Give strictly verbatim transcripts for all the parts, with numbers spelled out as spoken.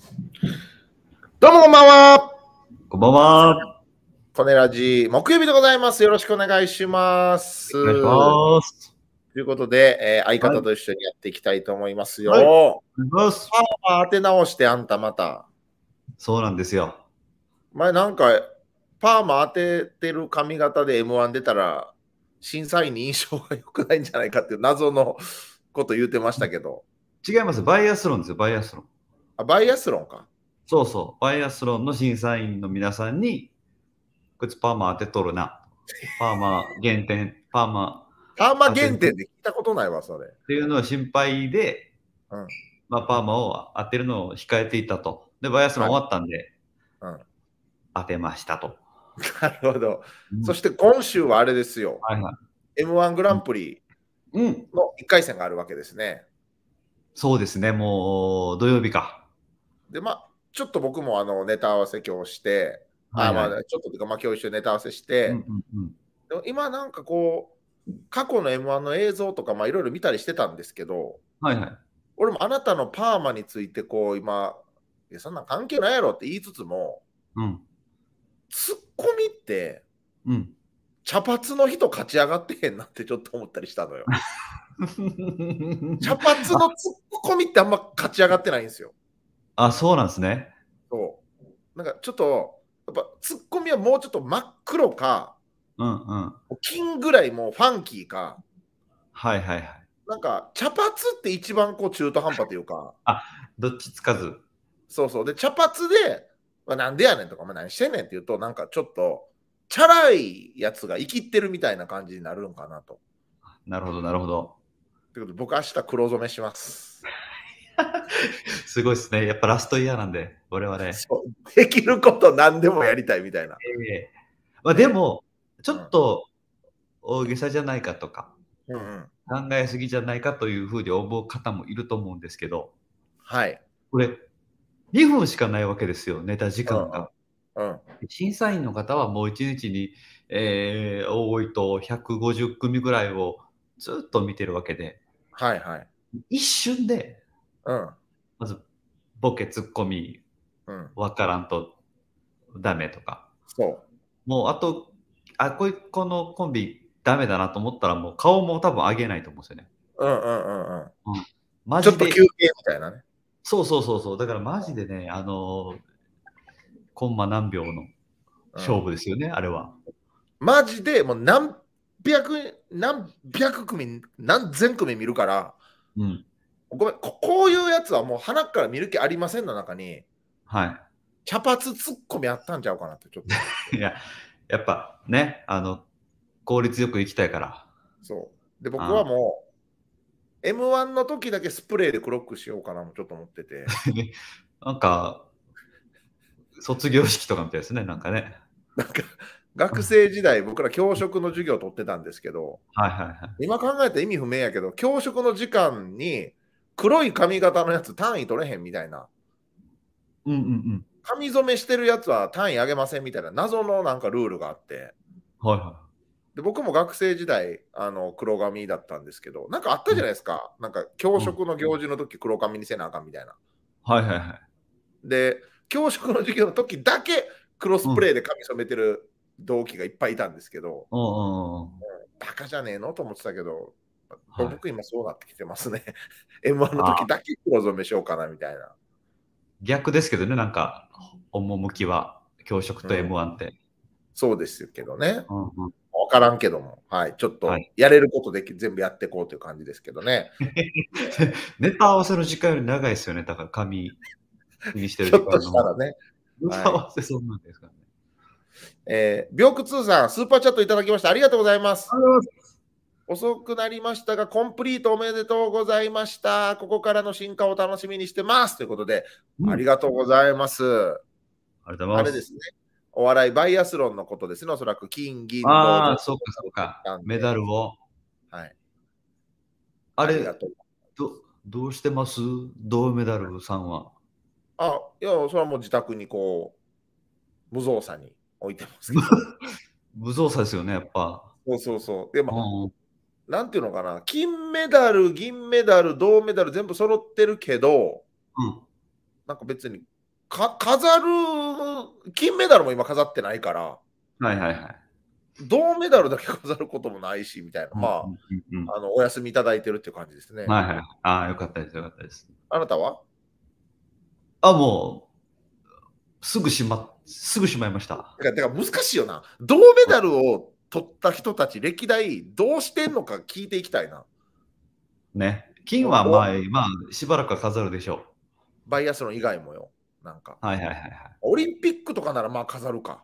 どうもこんばんは。 こんばんは。 コネラジ木曜日でございます。よろしくお願いします。 お願いします。 ということで、えー、相はい。 方と一緒にやっていきたいと思いますはい。およ。 願いします。 パーマ当て直してあんたまた。 そうなんですよ。 前なんか、パーマ当ててる髪型で エムワン 出たら、審査員に印象が良くないんじゃないかっていう謎のこと言ってましたけど。 違います。バイアスロンですよ、バイアスロン。 あ、バイアスロンか。 そうそう。バイアスロンの審査員の皆さんに、こいつパーマ当てとるな。パーマ減点、パーマパーマ当てる減点で聞いたことないわ、それ。 っていうのは心配で、 うん。 まあ、パーマを当てるのを控えていたと。で、バイアスロン終わったんで、 はい。うん。 当てましたと。 なるほど。 うん、 そして今週はあれですよ。 はいはい。 エムワン グランプリうん。 のいっかい戦があるわけですね。 そうですね、もう土曜日か。 で、まあ、ちょっと僕もあのネタ合わせ今日して、あまはいはい。 あ、ちょっとというか、まあ、今日一緒にネタ合わせしうんて、 うんうん。 でも今なんかこう、過去の エムワン の映像とか、まあ、いろいろ見たりしてたんですけど、 はいはい。 俺もあなたのパーマについてこう、今、いやそんなん関係ないやろって言いつつも、 うん。 ツッコミって、 うん。 茶髪の人勝ち上がってへんなってちょっと思ったりしたのよ。茶髪のツッコミってあんま勝ち上がってないんですよ。 あ、そうなんですね。 そう。なんかちょっと、やっぱツッコミはもうちょっと真っ黒か、 うんうん。 金ぐらいもうファンキーか、 はいはいはい。 なんか茶髪って一番こう中途半端というか、 あ、どっちつかず。 そうそう。で、茶髪で、まあ、なんでやねんとか、まあ、何してんねんって言うと、なんかちょっと、チャラいやつが生きってるみたいな感じになるんかなと。 なるほどなるほど。 ということで、僕明日黒染めします。 すごいですね。やっぱラストイヤーなんで、我々。 そうできること何でもやりたいみたいな。 ええまあ、 ね、 でも、ちょっと大げさじゃないかとか、 うんうん。 考えすぎじゃないかというふうに思う方もいると思うんですけど、 はい。 これ、にふんしかないわけですよ、ネタ時間が。 うんうん。うん。 審査員の方はもういちにちに、えー多いとひゃくごじゅっくみぐらいをずっと見てるわけで、 はいはい。 一瞬で、 うん。 まずボケ、ツッコミ、 うん。 わからんとダメとか、 そもうあと、あ、こいこのコンビダメだなと思ったら、もう顔も多分上げないと思うんですよね。 う。うんうんうんうん。 うん。マちょっジで、 と休憩みたいなね。 そうそうそうそう、だからマジでね、あの、コンマ何秒のうん。 勝負ですよね、あれは。 マジでもう何百、何百組、何千組見るから、 うん。 ごめん、ここういうやつはもう鼻から見る気ありませんの中に、 は茶髪ツッコミあったんちゃうかなってちょっと思って。 い。いや、やっぱね、あの、効率よく行きたいから。 そう。で、僕はあもう、エムワン の時だけスプレーでクロックしようかなもちょっと思ってて。 なんか、卒業式とかみたいですね、なんかね。 なんか、学生時代、僕ら教職の授業を取ってたんですけど、 はいはいはい。 今考えたら意味不明やけど、教職の時間に黒い髪型のやつ単位取れへんみたいな。 うんうんうん。 髪染めしてるやつは単位あげませんみたいな謎のなんかルールがあって。 はいはで僕も学生時代あの黒髪だったんですけど、なんかあったい。うん。 じゃないですか。なんか教うん。 職の行事の時黒髪にせなあかんみたいな。 はいはいはい。 で、教職の授業の時だけ黒スうん。 プレーで髪染めてる同期がいっぱいいたんですけど、 うんうんうん。 バカじゃねえのと思ってたけど、 はい。 僕今そうなってきてますね。エムワン の時あ、 だけ黒染めしようかなみたいな。 逆ですけどね、なんか、趣は、教職とうん、 エムワン って。 そうですけどね。 うんうん。 わからんけども、はい、ちょっはい。 とやれることで全部やっていこうという感じですけどね。 ネタ合わせの時間より長いですよね、だから髪気にしてるひょっと時間の方が。 したらね。 ネタ合はい。 わせそんなんですからね。 えー、病屈さん、スーパーチャットいただきました。ありがとうございます。 ありがとうございます。 遅くなりましたが、コンプリートおめでとうございました。ここからの進化を楽しみにしてます。ということで、 うん。 ありがとうございます。 ありがとうございます。 あれですね。お笑いバイアスロンのことですね。おそらく金、銀、銅、 ああ、 全そっかそっ部取っか。メたんで。 ダルを。 はい。 あれ、 ありがとう。 どどうしてます銅メダルさんは。 あ、いや、それはもう自宅にこう、無造作に置いてますけど。 無造作ですよね、やっぱ。 そうそうそう。でも、 うんうん。 なんていうのかな。金メダル、銀メダル、銅メダル全部揃ってるけど、 うん。 なんか別にか飾る、金メダルも今飾ってないから、 はいはいはい。 銅メダルだけ飾ることもないし、みたいな。まうんうんうんうんあ、あの、お休みいただいてるっていう感じですね。 はいはい。ああ、よかったです、よかったです。 あなたはあ、もう、すぐしま、すぐしまいました。 だから、だから難しいよな。銅メダルを取った人たち、歴代どうしてんのか聞いていきたいな。 ね。金おおはまあ、まあ、しばらくは飾るでしょバイアスロン以外もよ。なんか。 う。はいはいはいはい。 オリンピックとかならまあ飾るか。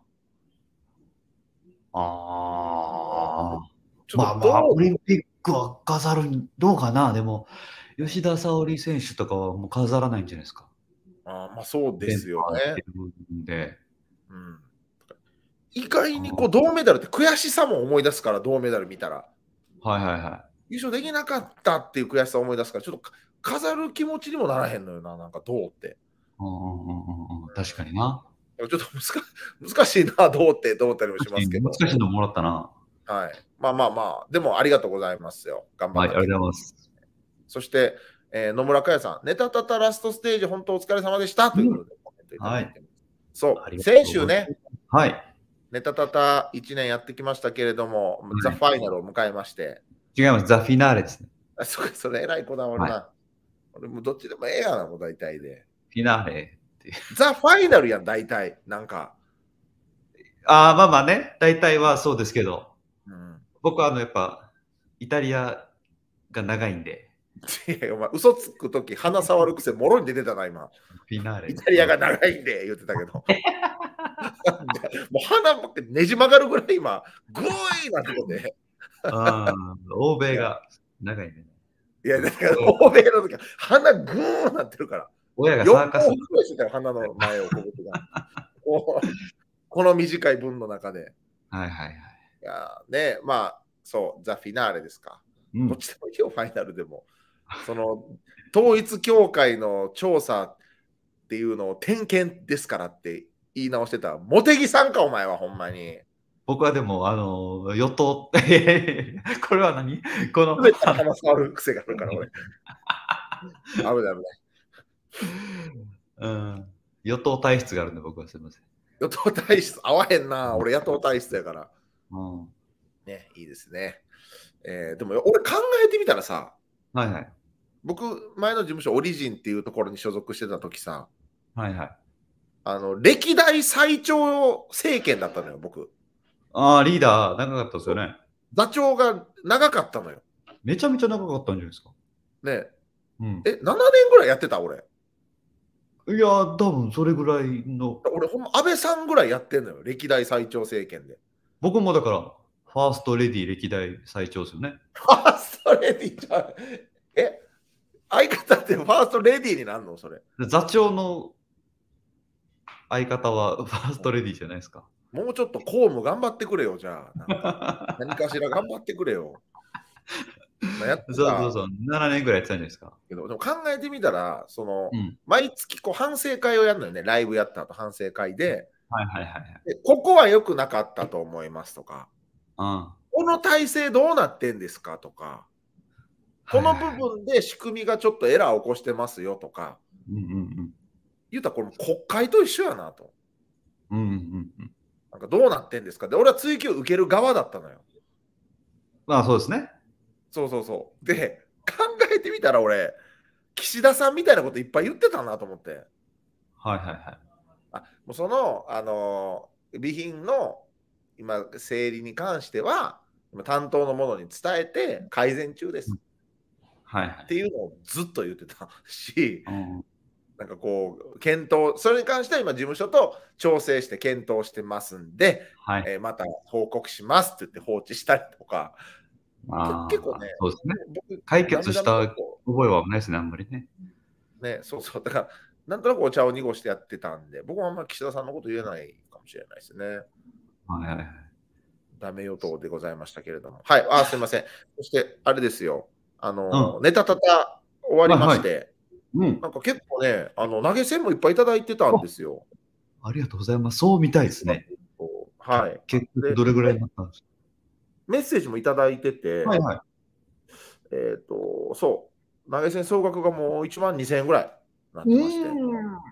ああ。 ちょっと銅、 まあまあ、オリンピックは飾る、どうかな。でも、吉田沙保里選手とかはもう飾らないんじゃないですか。 あーまあそうで連すよね。 覇してるんで。 うん、意外にこうあ銅メダルって悔しさも思い出すから、銅メダル見たら。 はいはいは優勝できなかったっていう悔しさを思い出すから、ちょっとか飾る気持ちにもならへんのよな、なんか銅って。 い。うんうんうんうんうん確かにな。 ちょっと難難しいな、銅ってと思ったりもしますけど。 難しいのもらったな。 はい。まあまあまあ、でもありがとうございますよ。頑張はい、ありった結果。 がとうございます。 そして、えー野村佳代さん、ネタタタラストステージ、本当お疲れ様でしたということでコメントいただいてます。そう、 ありがとう先週ございます。 ね、 はい。 ネタタタいちねんやってきましたけれども、ザ・ファイナルを迎えまして、 違います。ザ・フィナーレですね。 あそれ、それ、えらいこだわるはい。 な。俺もどっちでもええやな、もう大体で。 フィナーレっていう。 ザ・ファイナルやん、大体。なんか。 ああ、まあまあね。大体はそうですけど、 うん、 僕はあの、やっぱ、イタリアが長いんで、 いやお前、嘘つくとき鼻触るくせもろに出てたな、今。 フィナーレ。 イタリアが長いんで言ってたけど。もう鼻もねじ曲がるぐらい今、グーイーなってて。 あ欧米が長いね。 いや、だから欧米の時は鼻グーンなってるから。 親がサ 4 ーカス。 本ぐらいしてたよ、鼻の前をこぶってが。こうこの短い文の中で。 はいはいはい。 いやね、まあ、そう、ザ・フィナーレですか。 うんどっちでもいいよ、ファイナルでも。その、統一教会の調査っていうのを点検ですからって言い直してた。茂木さんか、お前は、ほんまに。 僕はでも、あの、与党、これは何この、 全て鼻触る癖があるから、俺。危ない危ない。 うん、与党体質があるんで、僕はすみません。 与党体質、合わへんな。俺、野党体質やから。 うん、 ね、いいですね。えーでも、俺考えてみたらさ、 はいはい。 僕、前の事務所、オリジンっていうところに所属してた時さ、 はいはい。 あの、歴代最長政権だったのよ、僕。 ああ、リーダー、長かったですよね。 座長が長かったのよ。 めちゃめちゃ長かったんじゃないですか。 ねうん。 え、ななねんぐらいやってた俺。 いや、多分それぐらいの。 俺、ほんま、安倍さんぐらいやってんのよ、歴代最長政権で。 僕もだから、ファーストレディ歴代最長ですよね。 ファーストレディじゃん。え、相方ってファーストレディになるのそれ。 座長の相方はファーストレディじゃないですか。 もうちょっと公務頑張ってくれよ、じゃあ。なんか何かしら頑張ってくれよ。まあ、やってたそうそうそう、ななねんぐらいやってたんじゃないですか。 けど、でも考えてみたら、その、 うん。 毎月こう反省会をやるのよね、ライブやった後反省会で、 はいはいはいはい。 でここは良くなかったと思いますとか、 うん。 この体制どうなってんですかとか、この部分で仕組みがちょっとエラーを起こしてますよとか、 うんうんうん。 言うたらこれ国会と一緒やなと。 うんうんうん。 なんかどうなってんですかで、俺は追及受ける側だったのよ。 まあそうですね。 そうそうそう。で、考えてみたら俺、岸田さんみたいなこといっぱい言ってたなと思って。 はいはいはい。 あもうその、あのー備品の今、整理に関しては、今担当の者に伝えて改善中です。 はいはい。 っていうのをずっと言ってたし、 うんなんかこう、検討、それに関しては今、事務所と調整して検討してますんで、 はい。 えーまた報告しますって言って放置したりとか、 ああ、 結構ね、 そうですね。 僕、 解決したダメダメ覚とえはないですね、あんまりね。 ね、そうそう、だから、なんとなくお茶を濁してやってたんで、僕はあんまり岸田さんのこと言えないかもしれないですね。 はいはいはい。 ダメ与党でございましたけれども。はい、あ、すみません。そして、あれですよ、あの、 うん。 ネタタタ終わりまはいはい。 して、 うん。 なんか結構ね、あの投げ銭もいっぱいいただいてたんですよ。 ありがとうございます。そうみたいですね。 はい。 結局でどれぐらいになったんですか？ メッセージもいただいてて、 はいはい。 えっ、と、そう、投げ銭総額がもういちまんにせんえんぐらいになっうてまして、 ーん。 あ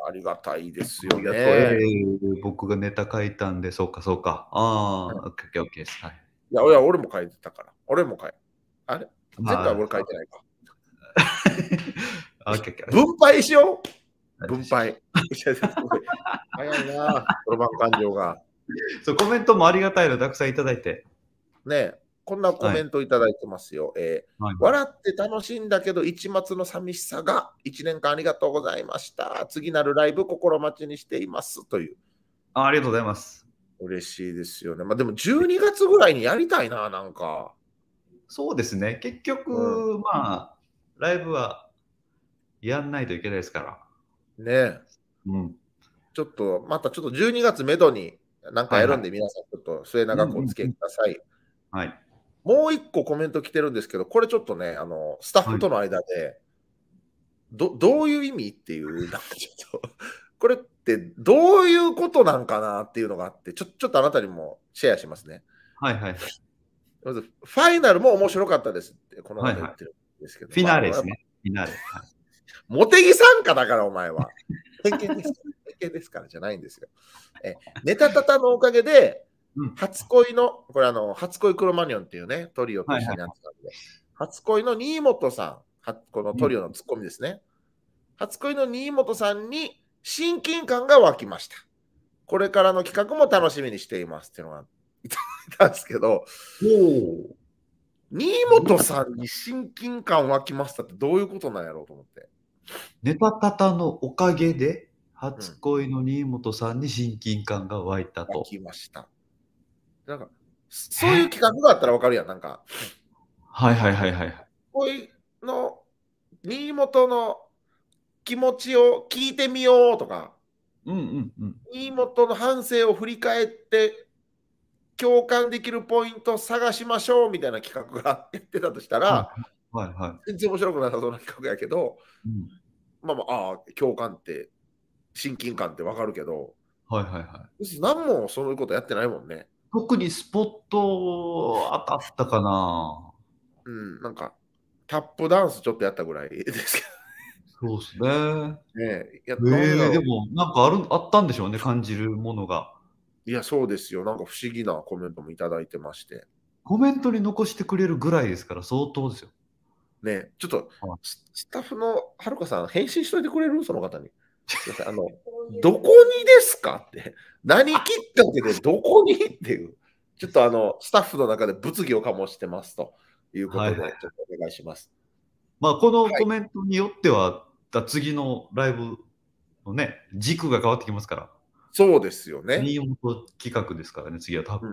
ありがたいですよありがとう。えね。 ー僕がネタ書いたんで、そうか、そうか。ああ、オッケー、オッケー、オッケーです。はい。 いや、いや俺も書いてたから。俺も書いて。あれ前回はま俺書いてないか。 あ、オッケー、オッケー。 分配しよう。分分配。早いな、そろばん感情が。 そう、コメントもありがたいのたくさんいただいて。 ねえ、こんなコメントいただいてますよ。えーはいはい笑って楽しいんだけど、一末の寂しさがいちねんかんありがとうございました。次なるライブ心待ちにしていますという。 あありがとうございます。 嬉しいですよね。まあでもじゅうにがつぐらいにやりたいな、なんか。 そうですね。結局、 うまあ、ライブはやんないといけないですから。 ねえ。 うん。 ちょっと、またちょっとじゅうにがつめどになんかやるんで、 はい皆さんちょっと末永くお付き合いください。 はい。 もう一個コメント来てるんですけど、これちょっとね、あのスタッフとの間で、どどういう意味っていう、なんかちょっと、これってどういうことなんかなっていうのがあって、ちょちょっとあなたにもシェアしますね。 はいはい。 まず、ファイナルも面白かったですって、この方言ってるんですけど、 フィナーレまあですね。フィナーレ。はいモテギ参加だから、お前は。偏見です。偏見ですからじゃないんですよ。えネタタタのおかげで、 うん初恋の、これあの、初恋クロマニオンっていうね、トリオと一緒にやってたんで、初恋の新本さん、はこのトリオのツッコミですね。初恋の新本さんに親近感が湧きました。これからの企画も楽しみにしていますっていうのがいただいたんですけど、 お新本さんに親近感湧きましたってどういうことなんやろうと思って。 ネタタタのおかげで、初恋の新本さんに親近感が湧いたと。 湧きました。なんか、そういう企画があったらわかるやん。なんか、 はいはいはいはい。 恋の新本の気持ちを聞いてみようとか、 うんうんうん。 新本の反省を振り返って共感できるポイントを探しましょうみたいな企画がやってたとしたら、 はいはいはい。 全然面白くなさそうな企画やけど、 うんまあまあ、ああ、共感って、親近感ってわかるけど、 はいはいはい。 別に何もそういうことやってないもんね。 特にスポット当たったかな。 うん、なんか、タップダンスちょっとやったぐらいですけそうですね。 どね。いや、 ええでなんだろう。 もなんかあるあったんでしょうね、感じるものが。 いや、そうですよ。なんか不思議なコメントもいただいてまして。 コメントに残してくれるぐらいですから相当ですよ。 ね、ちょっとはいススタッフのはるかさん、返信しといてくれるその方に。すいませんあの、どこにですかって。何きっかけでどこにっていう。ちょっとあの、スタッフの中で物議を醸してますということで、 はいちょっとお願いします。 まあ、このはいコメントによっては、だ次のライブのね、軸が変わってきますから。 そうですよね。 新本企画ですからね、次は多分。 うん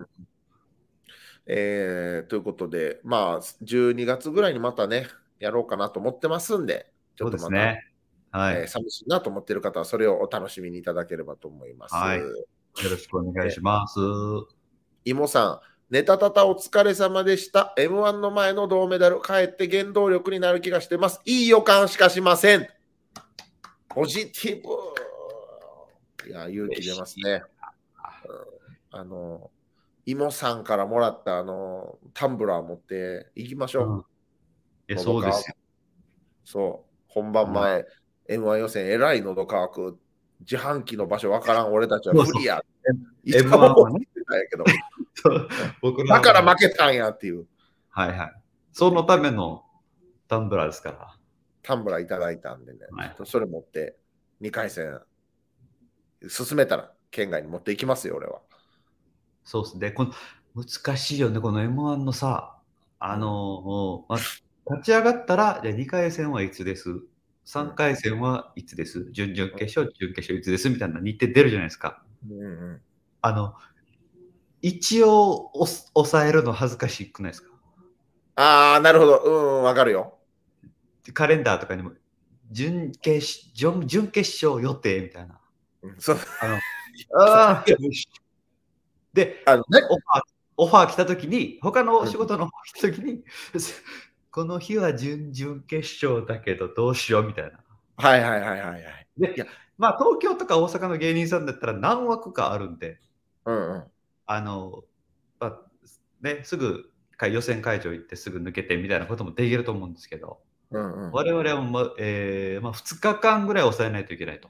えーということで、まあ、じゅうにがつぐらいにまたね、やろうかなと思ってますんで、ちそうょっとまた、 ですね。はい。 えー寂しいなと思っている方は、それをお楽しみにいただければと思います。 はい。よろしくお願いします。 イモさん、ネタタタお疲れ様でした。エムワン の前の銅メダル、帰って原動力になる気がしてます。いい予感しかしません。ポジティブ。いや、勇気出ますね。うんあの、イモさんからもらったあのタンブラー持っていきましょう。 うんえそうですよ。 そう、本番前、エムワン 予選、えらい喉乾く、自販機の場所わからん、俺たちは不利や。 エムワン はね。 やけどそう僕らだから負けたんやっていう。 はいはい。そのためのタンブラーですから。 タンブラーいただいたんでね、 はいちょっとそれ持ってにかい戦進めたら県外に持っていきますよ、俺は。 そうですね。この難しいよね、この エムワン のさ、あの、まあ、立ち上がったら、じゃあにかい戦はいつです、さんかい戦はいつです、準々決勝、準決勝いつですみたいな日程出るじゃないですか。 うんうん、 あの、一応お抑えるの恥ずかしくないですか？ ああ、なるほど。うん、わかるよ。 カレンダーとかにも、準決準準決勝予定みたいな。 うん、そうあのあーで、 あのね、 オファー、オファー来たときに、他の仕事のオファー来たときに、この日は準々決勝だけどどうしようみたいな。 はいはいはいはいはい。 で、 いやまあ東京とか大阪の芸人さんだったら何枠かあるんで、 うんうん、 あの、まあ、ね、すぐ予選会場行ってすぐ抜けてみたいなこともできると思うんですけど、 うんうん、 我々は、まえーまあ、ふつかかんぐらい抑えないといけないと。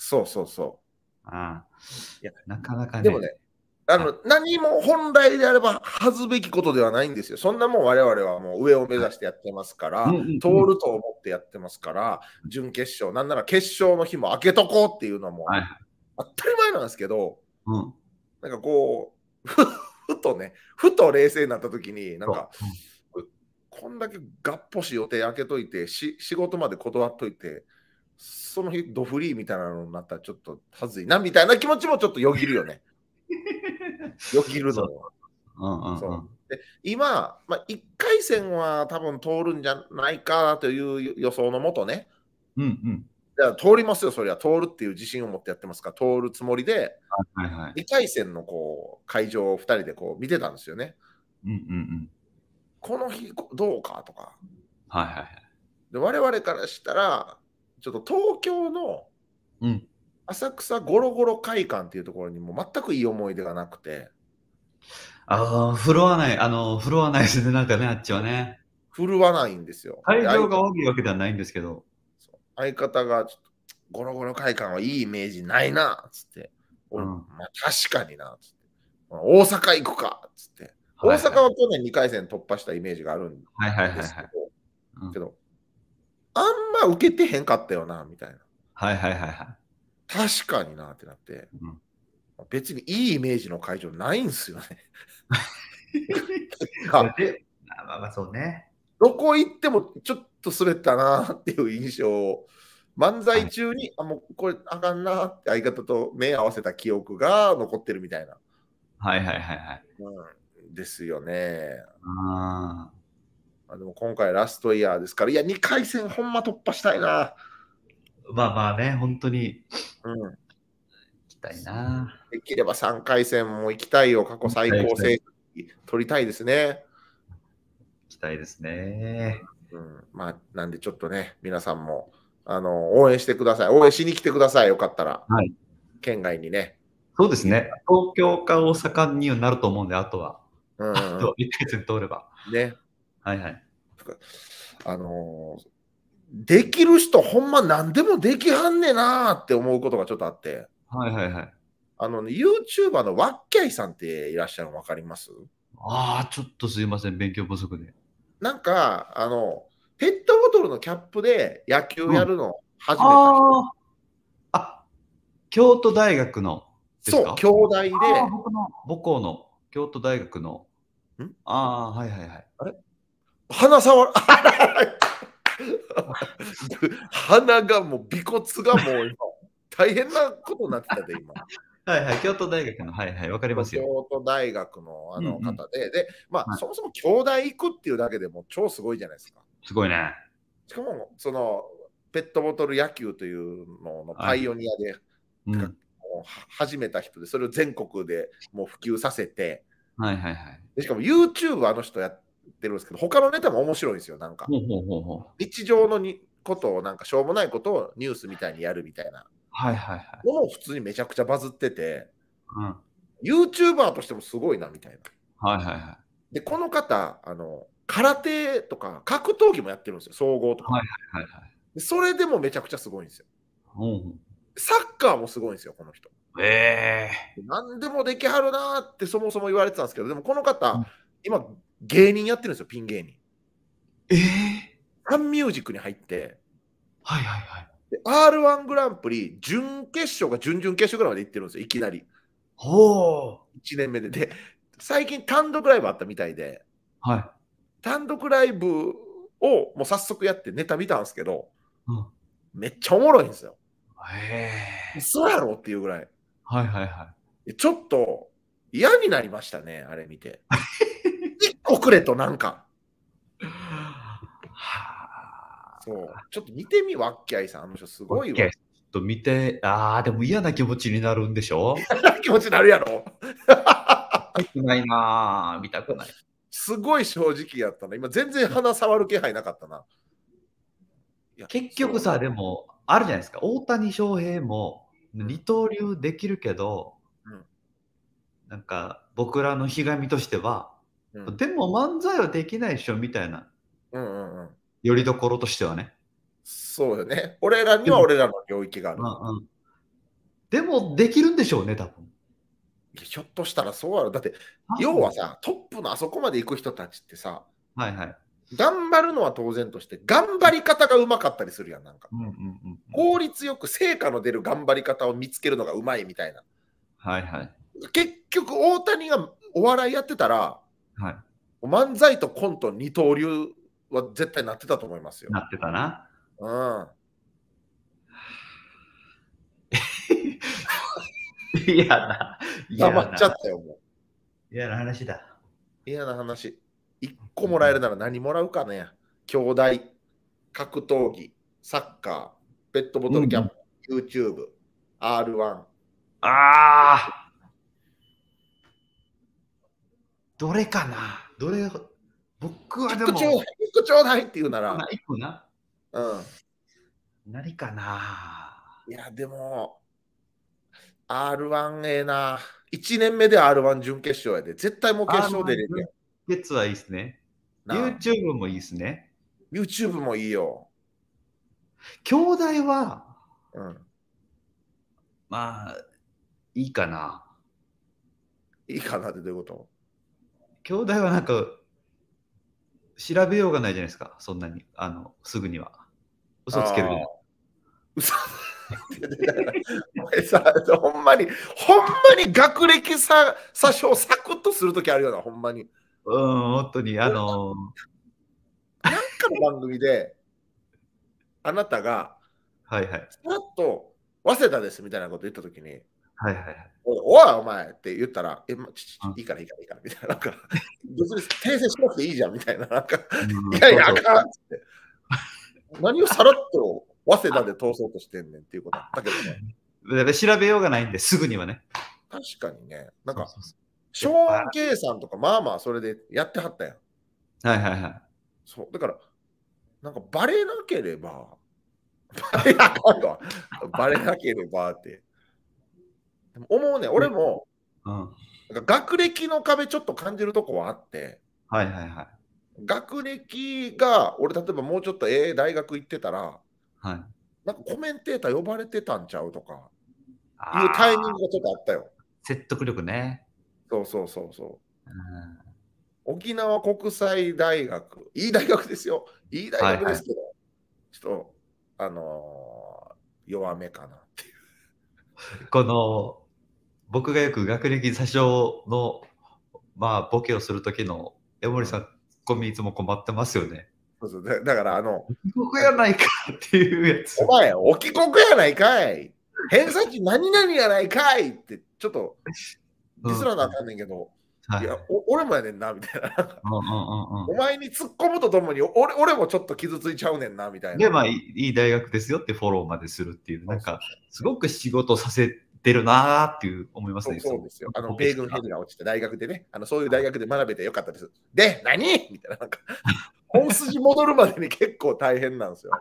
そうそうそああ。 いやなかなかう。でもね。 ね、あの、 はい何も本来であれば恥ずべきことではないんですよ。そんなもん我々はもう上を目指してやってますかうんら、 うん通ると思ってやってますから、準決勝、なんなら決勝の日も開けとこうっていうのはもうはい。 当たり前なんですけど、 うん。 なんかこう、ふふとね、ふと冷静になった時に、なんか、 そう。うんこんだけがっぽし予定開けといて、し仕事まで断っといて、その日ドフリーみたいなのになったらちょっとはずいなみたいな気持ちもちょっとよぎるよね。よぎるのそう。 よ。 うんうんうそん。 う。で今、まあ、いっかい戦は多分通るんじゃないかという予想のもとね、 うんうん。 いや通りますよ、そりゃ通るっていう自信を持ってやってますから、通るつもりで、 はいはい。 にかい戦のこう会場をふたりでこう見てたんですよね。 うんうんうん。 この日どうかとか。 はいはいはい。 で我々からしたら、ちょっと東京のうん。 浅草ゴロゴロ会館っていうところにも全くいい思い出がなくて、 ああ、振るわない、あの、振るわないですね、なんかね、あっちはね。 振るわないんですよ。で相会場が悪いわけではないんですけど。 相方がちょっとゴロゴロ会館はいいイメージないなっつって、俺、 うん。 まあ、確かになっつって、大阪行くかっつって、大はいはい。 阪は去年にかい戦突破したイメージがあるんはいはいはいはい。 ですけど、 うん。 けど、あんま受けてへんかったよなみたいな。 はいはいはいはい。 確かになってなって、 うん。 別にいいイメージの会場ないんすよね。 いや、 あでまあまあ、そうね。 どこ行ってもちょっと滑ったなっていう印象を、漫はい。 才中に、あ、もうこれあかんなって相方と目合わせた記憶が残ってるみたいな。 はいはいはいはい。 うん、ですよね。 ああでも今回ラストイヤーですから、いや、にかい戦ほんま突破したいな。 あ。まあまあね、ほんとにうん。 行きたいな。 できればさんかい戦も行きたいよ。過去行き最たい行きたい。 高成績取りたいですね。 行きたいですね。 うん、まあ、なんでちょっとね、皆さんもあの応援してください。応援しに来てください。よかったら。 はい。 県外にね。 そうですね。東京か大阪にはなると思うんで、あとは。 うんあうんうといっかい戦通れば。 ん。ね。 はいはい。 あのーできる人、ほんま何でもできはんねんなーって思うことがちょっとあって、 はいはいはい。 あのね、YouTuber のワッキャイさんっていらっしゃるの分かります？ ああ、ちょっとすいません、勉強不足で。 なんか、あの、ペットボトルのキャップで野球うん。 やるのを始めた人。 ああ。あ、京都大学のですそう、 か？ 兄弟で、 ああ、僕の母校の京都大学の。 んああ、はいはいはい。 あれ鼻触る。鼻がもう、尾骨がもう今、大変なことになってたで、今。 はいはい、京都大学の、はいはい、わかりますよ。 京都大学のあうんうん。 の方で、で、まあ、 はい。 そもそも兄弟行くっていうだけでも超すごいじゃないですか。 すごいね。 しかも、その、ペットボトル野球というののパはい。 イオニアで、かうん。 もうは始めた人で、それを全国でもう普及させて、 はいはいはい。 でしかも YouTube あの人やってるんですけど、他のネタも面白いんですよ、なんか。 ほうほうほうほう。 日常のにことを、なんかしょうもないことをニュースみたいにやるみたいなはいはいはい。 のも普通にめちゃくちゃバズってて、 うん。 YouTuber としてもすごいなみたいな。 はいはいはい。 で、この方、あの、空手とか格闘技もやってるんですよ、総合とか。 はいはいはいはい。 でそれでもめちゃくちゃすごいんですよ。 ほうほう。 サッカーもすごいんですよ、この人。 ええ。 何でもできはるなーってそもそも言われてたんですけど、でもこの方、 うん。 今、芸人やってるんですよ、ピン芸人。 ええ！ サンミュージックに入って、 はいはいはい。 で アールワン グランプリ、準決勝が準々決勝ぐらいまで行ってるんですよ、いきなり。 ほう。 いちねんめで。で、最近単独ライブあったみたいで、 はい。 単独ライブをもう早速やってネタ見たんですけど、 うん。 めっちゃおもろいんですよ。 へえ。 嘘やろっていうぐらい。 はいはいはい。 でちょっと嫌になりましたね、あれ見て。一個くれとなんか。 はそう。ちょっと見てみ、ワッキャイさん。あの人すあ。オごいわ。 ッケー。ちょっと見て、ああ、でも嫌な気持ちになるんでしょ？ 気持ちになるやろ。 見たくないなあ、見たくない。 すごい正直やったな。今全然鼻触る気配なかったな。いや結局さ、でも、あるじゃないですか。大谷翔平も二刀流できるけど、 うんなんか僕らのひがみとしては、 うんでも漫才はできないでしょみたいな、 うんうんうん。 よりどころとしてはね。 そうよね。俺らにでも、 は俺らの領域がある。 うんうん。 でも、できるんでしょうね、多分。 ひょっとしたらそうある。だって、要はさ、トップのあそこまで行く人たちってさ、 はいはい。 頑張るのは当然として、頑張り方がうまかったりするやん。なんか、 うんうんうんうん。 効率よく成果の出る頑張り方を見つけるのがうまいみたいな。 はいはい。 結局、大谷がお笑いやってたら、 はい。 漫才とコント二刀流は絶対なってたと思いますよ。 なってたな。 うん。 嫌な。嫌黙っちゃな。 ったよ、もう。 嫌な話だ。 嫌な話。いっこもらえるなら何もらうかね。兄弟、格闘技、サッカー、ペットボトルキャップ、うんうん、YouTube、アールワン。 ああ。どれかなどれ、僕はでも。 いっこちょうだい、いっこちょうだいって言うなら。 いっこな。 うん。 何かないや、でも、アールワン ええな。いちねんめで アールワン 準決勝やで。絶対もう決勝出れるやん。 決はいいっすね。YouTube もいいっすね。 YouTube もいいよ。 兄弟は、 うん、 まあ、いいかな。 いいかなってどういうこと？ 兄弟はなんか、調べようがないじゃないですか、そんなに、あの、すぐには。嘘つけるじゃない。 嘘お前さ、ほんまに、ほんまに学歴さ、詐称サクッとするときあるよな、ほんまに。 うん、本当に、あのー、なんかの番組で、あなたが、 はいはい。 さらっと、早稲田ですみたいなこと言ったときに、 はいはいはい。 おい、お前って言ったら、え、ま、ちちいいからいいからいいからみたいな、なんか、別に訂正しなくていいじゃんみたいな、なんか、いやいや、あかんっつって。何をさらっと早稲田で通そうとしてんねんっていうことだったけどね。 調べようがないんで、すぐにはね。 確かにね、なんか、ショーン・ケイさんとか、まあまあ、それでやってはったやん。 はいはいはい。 そう、だから、なんか、バレなければ、バレなかんわ。バレなければって。でも思うね、俺も、うん、なんか学歴の壁ちょっと感じるとこはあって、 はいはいはい。 学歴が、俺、例えばもうちょっとええ大学行ってたら、 はい、 なんかコメンテーター呼ばれてたんちゃうとか、いうタイミングがちょっとあったよ。 説得力ね。 そうそうそうそう。うん、沖縄国際大学、いい大学ですよ。いい大学ですけど、はいはい、ちょっと、あのー、弱めかなっていう。 この、僕がよく学歴詐称の、まあ、ボケをするときの、江森さん、うん、ツッコミいつも困ってますよね。 そうそう、だ, だからあの、 沖国やないかっていうやつ。 お前、沖国やないかい。偏差値何々やないかいって、ちょっと、ディスらなあかんねんけど、うん、はい、いや俺もやねんな、みたいな。お前に突っ込むとともに俺、俺もちょっと傷ついちゃうねんな、みたいな。 で、まあ、いい大学ですよってフォローまでするっていう、なんか、すごく仕事させてるなーっていう思いますね。 そうですよ。あの、米軍ヘリが落ちて大学でね、あのそういう大学で学べてよかったです。で、何みたいな、なんか、本筋戻るまでに結構大変なんですよ。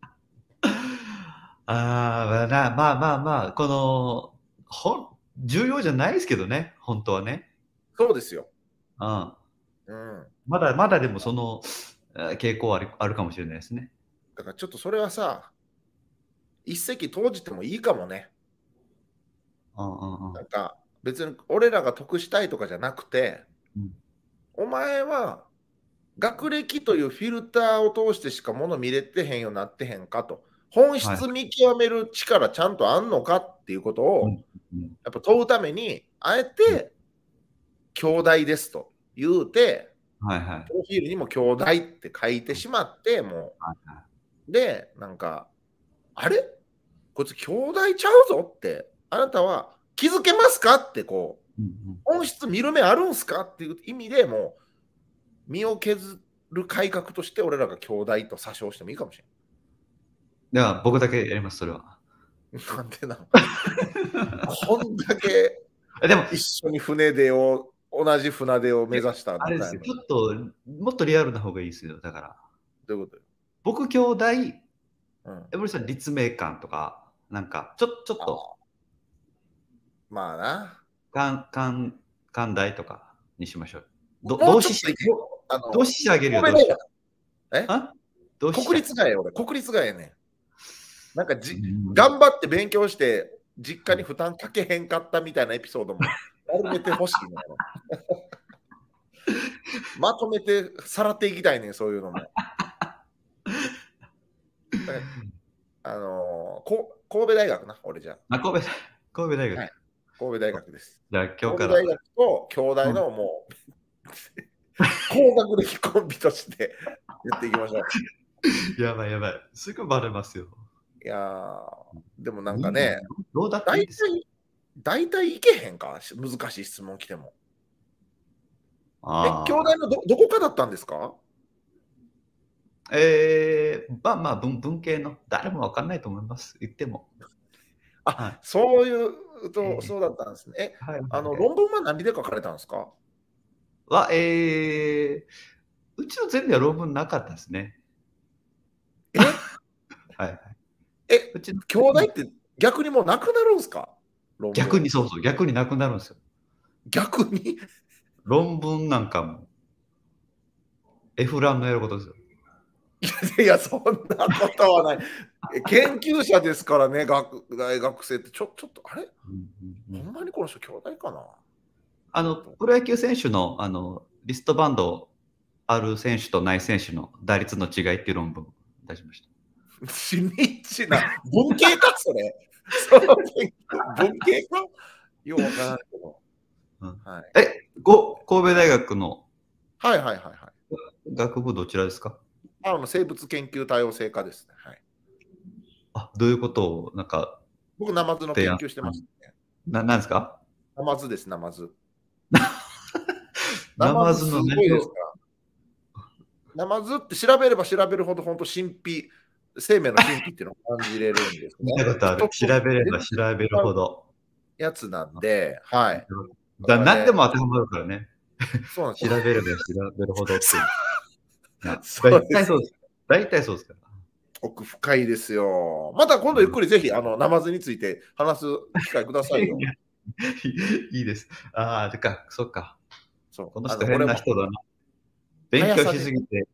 ああ、まあまあまあ、この、ほ重要じゃないですけどね、本当はね。 そうですよ。 うん。うん、まだまだでもその傾向はある、あるかもしれないですね。 だからちょっとそれはさ、一石投じてもいいかもね。 うんうんうん、 なんか別に俺らが得したいとかじゃなくて、うん、お前は学歴というフィルターを通してしかもの見れてへんようになってへんかと。本質見極める力ちゃんとあんのかっていうことをやっぱ問うために、あえて兄弟ですと言うて、 はいはい、 プロフィールにも兄弟って書いてしまって、もう、はいはい、で、なんか、あれこいつ兄弟ちゃうぞって、あなたは気づけますかってこう、うんうん、本質見る目あるんすかっていう意味でもう、身を削る改革として俺らが兄弟と詐称してもいいかもしれない。 では僕だけやります、それは。 なんでなのこんだけでも一緒に船出を、同じ船出を目指したあれですよ、ちょっともっとリアルな方がいいですよ、だから。 どういうこと？ 僕兄弟、うん、エブリさん立命館とか、なんか、ちょちょっと。 まあな。 関関関大とかにしましょう。 ど同志社同志社あげるよ。 え国立がや俺、国立がやねん。なんかじ、頑張って勉強して、 実家に負担かけへんかったみたいなエピソードも丸めてほしいのよ。まとめてさらっていきたいねん、そういうのも。あのー、こ神戸大学な、俺じゃあ、神戸、神戸大学。 はい、神戸大学です。 じゃあ今日から。 神戸大学と兄弟のもう、うん、高学歴コンビとしてやっていきましょう。やばいやばい。すぐバレますよ。 いやー、でもなんかね、 どうだっていいですか？ 大体いけへんか、難しい質問来ても。え、兄弟の ど, どこかだったんですか？ えー、まあまあ文、文系の誰もわかんないと思います。言っても。 あ、はい、そういうと、えー、そうだったんですね。え、はい、あの論文は何で書かれたんですか？ は、えー、うちのゼミは論文なかったですね。 えはいはい。 え、うちの兄弟って逆にもうなくなるんですか？ 逆にそうそう、逆になくなるんですよ。 逆に論文なんかも、エフランのやることですよ。 いや、そんなことはない。研究者ですからね、学大学生って。ちょちょっと、あれ、うんうんうん、ほんまにこの人、兄弟かな？ あの、プロ野球選手の、あのリストバンドある選手とない選手の打率の違いっていう論文出しました。 しにっちな。文系か、それ。その文系かようわからないけど。 うん、はい、え、ご神戸大学の。 はいはいはいはい。 学部どちらですか？ あの生物研究多様性科ですね。はい。 あ、どういうことを、なんか。 僕、ナマズの研究してますね。 な、なんですか？ ナマズです、ナマズ。 ナマズのすごいですから。ナマズって調べれば調べるほど、本当神秘、生命の神秘っていうのを感じれるんですね。 見たことある。調べれば調べるほど。 やつなんで、はい。 だ何でも当てはまるからね。 そうなんです。 調べれば調べるほどっていう。大体そうです。大体そうですから。 奥深いですよ。また今度ゆっくりぜひ、あの、ナマズについて話す機会くださいよ。 いいです。ああ、てか、そっか。 そう。 この人変な人だな。勉強しすぎて。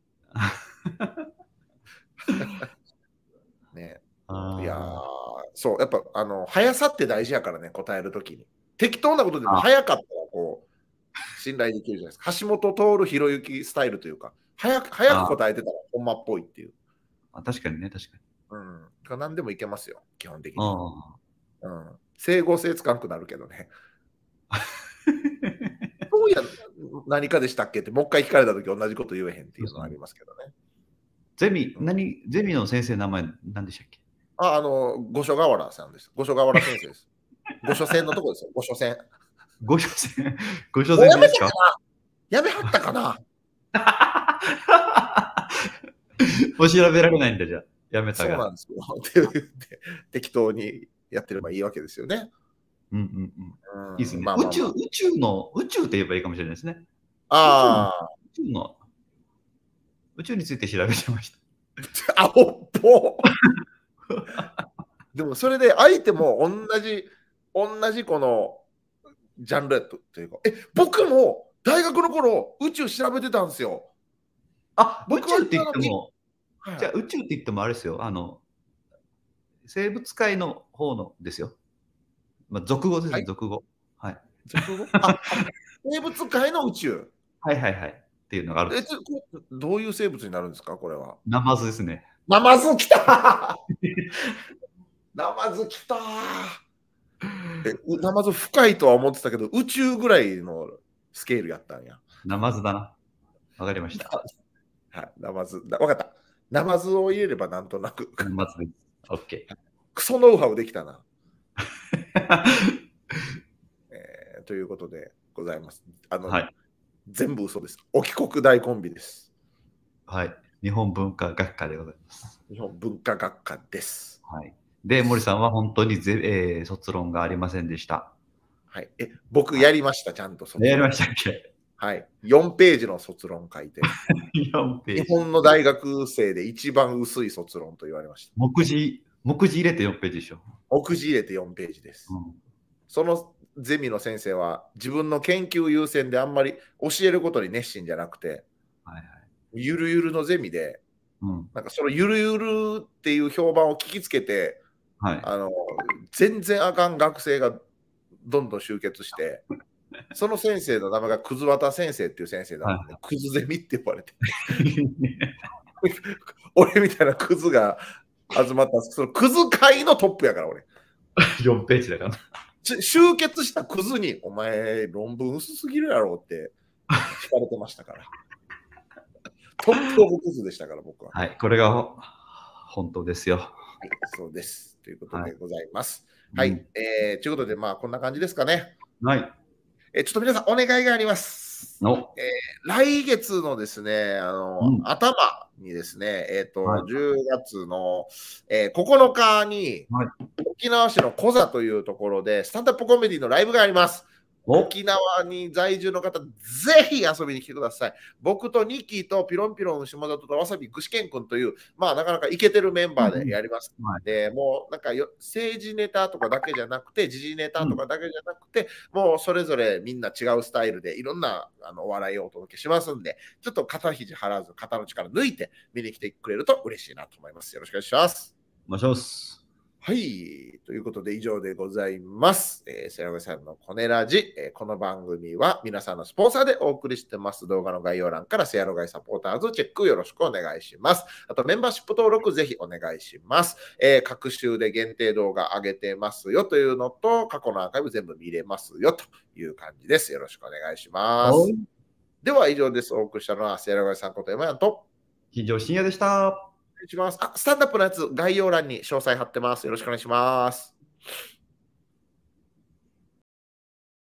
ね。いやそう、やっぱ、あの、速さって大事やからね、答えるときに。適当なことでも速かったら、こう、信頼できるじゃないですか。橋本徹、ひろゆきスタイルというか、早く、早く答えてたら、ほんまっぽいっていう。 あ、確かにね、確かに。 うん。何でもいけますよ、基本的に。うん。整合性つかんくなるけどね。そういや、何かでしたっけって、もう一回聞かれたとき同じこと言えへんっていうのはありますけどね。 ゼミ、何、ゼミの先生の名前何でしたっけ？ あ、あの、五所川原さんです。五所川原先生です。五所線のとこですよ、五所線。 五所線、五所線ですか？ やめはったかなもう調べられないんだ、じゃあ。やめたが。 そうなんですよ。適当にやってればいいわけですよね。 うんうんうん。いいですね。宇宙、宇宙の、宇宙って言えばいいかもしれないですね。 ああ。 宇宙の、宇宙について調べてました。 あ、ほっぽでもそれで相手も同じ、同じこのジャンルやというか、え、僕も大学の頃宇宙調べてたんですよ。 あ、宇宙って言っても、はい、じゃあ宇宙って言ってもあれですよ。あの、生物界の方のですよ。まあ、俗語ですね、はい、俗語。はい。 俗語あ生物界の宇宙。 はいはいはい。っていうのがあるんです。 え、どういう生物になるんですか、これは。 ナマズですね。 ナマズ来たナマズ来たえ、ナマズ深いとは思ってたけど、宇宙ぐらいのスケールやったんや。 ナマズだな。わかりました。 はい、ナマズ。わかった。ナマズを入れればなんとなく。 ナマズです。オッケー。 クソノウハウできたな。えー、ということでございます。あの、はい、全部嘘です。沖国大コンビです。 はい。日本文化学科でございます。 日本文化学科です。 はい。で、森さんは本当にぜ、えー、卒論がありませんでした。 はい。え、僕やりました、ちゃんと卒論。やりましたっけ？ はい。よんページの卒論書いて。 よんページ。 日本の大学生で一番薄い卒論と言われました。 目次、目次入れてよんページでしょ。 目次入れてよんページです。うん、そのゼミの先生は自分の研究優先であんまり教えることに熱心じゃなくて、はいはい、ゆるゆるのゼミで、うん、なんかそのゆるゆるっていう評判を聞きつけて、 はい。 あの全然あかん学生がどんどん集結して、その先生の名前がくずわた先生っていう先生だったんで、 はくずゼミって呼ばれて、 い。 俺みたいなクズが集まった、そのクズ界のトップやから、俺。 よんページだからな。 し集結したクズに、お前、論文薄すぎるやろって聞かれてましたから。トップオブクズでしたから、僕は。 はい、これがほ本当ですよ。 はい、そうです。ということはいでございます。はい。 うんえーということで、まあ、こんな感じですかね。 はい。 えーちょっと皆さん、お願いがあります。 の、 えー来月のですね、あの、 うん頭にですね、えっ、と、 はいじゅうがつの、えーここのかに、 はい沖縄市のコザというところで、スタンダップコメディのライブがあります。 お沖縄に在住の方、ぜひ遊びに来てください。僕とニッキーとピロンピロン下里とわさび具志堅君という、まあなかなかイケてるメンバーでやります。 うんはいで、もうなんかよ政治ネタとかだけじゃなくて、時事ネタとかだけじゃなくて、もうそれぞれみんな違うスタイルでいろんなあのお笑いをお届けしますんで、ちょっと肩肘張らず、肩の力抜いて見に来てくれると嬉しいなと思います。よろしくお願いします。 お願いします。 はい。ということで以上でございます。えー、セラゴさんのコネラジ、えーこの番組は皆さんのスポンサーでお送りしてます。動画の概要欄からセアロガイサポーターズチェックよろしくお願いします。あとメンバーシップ登録ぜひお願いします。えー各週で限定動画上げてますよというのと、過去のアーカイブ全部見れますよという感じです。よろしくお願いしますはい。 では以上です。お送りしたのはセアロガイさんこと山やんと。 金城深夜でした。 お願いします。あ、スタンダップのやつ概要欄に詳細貼ってます。よろしくお願いします。